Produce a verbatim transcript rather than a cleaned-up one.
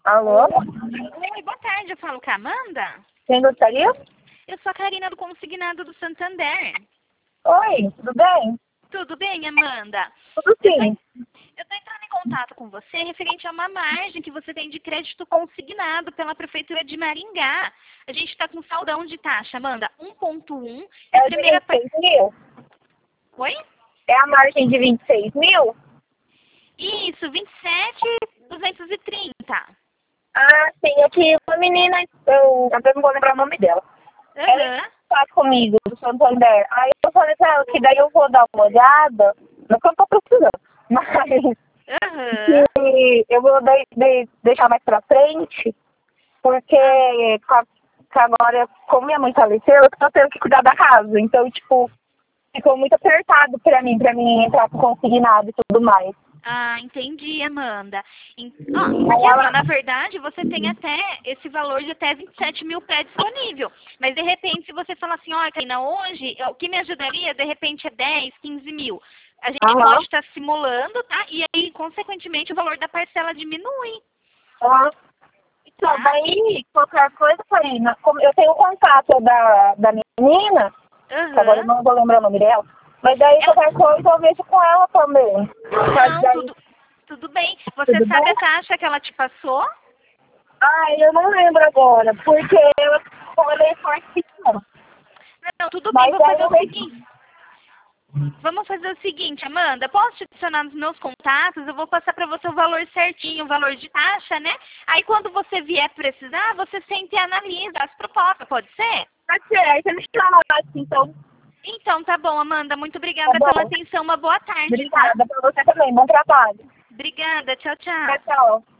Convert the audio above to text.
Alô? Oi, boa tarde, eu falo com a Amanda. Quem gostaria? Eu sou a Karina do Consignado do Santander. Oi, tudo bem? Tudo bem, Amanda? Tudo Eu tô, sim. eu tô entrando em contato com você referente a uma margem que você tem de crédito consignado pela Prefeitura de Maringá. A gente está com saldão de taxa, Amanda, um ponto um. E É a o de primeira... vinte e seis mil? Oi? É a margem de vinte e seis mil? Isso, vinte e sete mil duzentos e trinta. Ah, sim, é que uma menina, eu até não vou lembrar o nome dela. Ela Aham, está comigo, do Santander. Aí eu falei pra ela que daí eu vou dar uma olhada, não que eu tô precisando, mas aham. que eu vou de, de, deixar mais pra frente, porque Ah, com a- que agora, como minha mãe faleceu, eu tô tendo que cuidar da casa. Então, tipo, ficou muito apertado pra mim, pra mim entrar com consignado e tudo mais. Ah, entendi, Amanda. Em- ó, Aí porque assim, ó, ela, na verdade, você tem até esse valor de até vinte e sete mil pé disponível. Mas de repente, se você falar assim, ó, Karina, hoje, ó, o que me ajudaria, de repente, é dez, quinze mil. A gente aham, pode estar simulando, tá? E aí, consequentemente, o valor da parcela diminui, aham. Então, tá? daí, qualquer coisa, Karina, como eu tenho o contato da, da menina, que agora eu Aham. não vou lembrar o nome dela, mas daí Ela, qualquer coisa eu vejo com ela também. Mas não, daí, tudo, tudo bem. Você tudo sabe bem? a taxa que ela te passou? Ah, eu não lembro agora, porque eu falei forte não. Não, tudo bem, Mas vou daí fazer eu o vejo. seguinte. Vamos fazer o seguinte, Amanda, posso te adicionar nos meus contatos? Eu vou passar para você o valor certinho, o valor de taxa, né? Aí quando você vier precisar, você sente e analisa as propostas, pode ser? Pode ser, aí você me chama lá, assim, então, Então tá bom, Amanda, muito tá obrigada pela bom. atenção, uma boa tarde, tá? Obrigada pra você também, bom trabalho. Obrigada, tchau, Tchau, tchau. tchau.